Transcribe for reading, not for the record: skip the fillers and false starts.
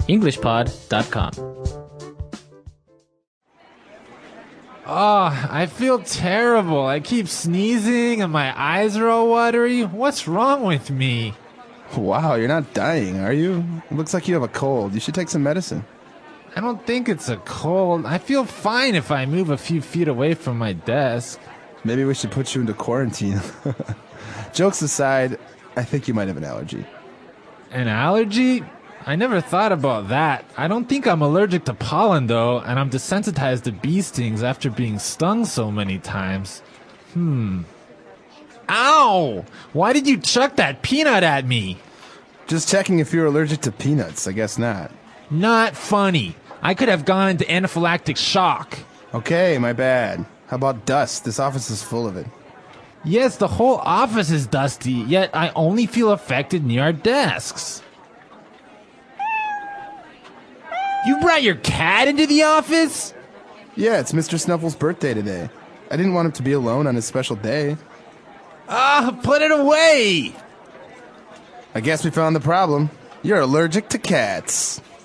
EnglishPod.com. I feel terrible. I keep sneezing and my eyes are all watery. What's wrong with me? Wow, you're not dying, are you? It looks like you have a cold. You should take some medicine. I don't think it's a cold. I feel fine if I move a few feet away from my desk. Maybe we should put you into quarantine. Jokes aside, I think you might have an allergy. An allergy? I never thought about that. I don't think I'm allergic to pollen, though, and I'm desensitized to bee stings after being stung so many times. Ow! Why did you chuck that peanut at me? Just checking if you're allergic to peanuts. I guess not. Not funny. I could have gone into anaphylactic shock. Okay, my bad. How about dust? This office is full of it. Yes, the whole office is dusty, yet I only feel affected near our desks. You brought your cat into the office? Yeah, it's Mr. Snuffle's birthday today. I didn't want him to be alone on his special day. Put it away! I guess we found the problem. You're allergic to cats.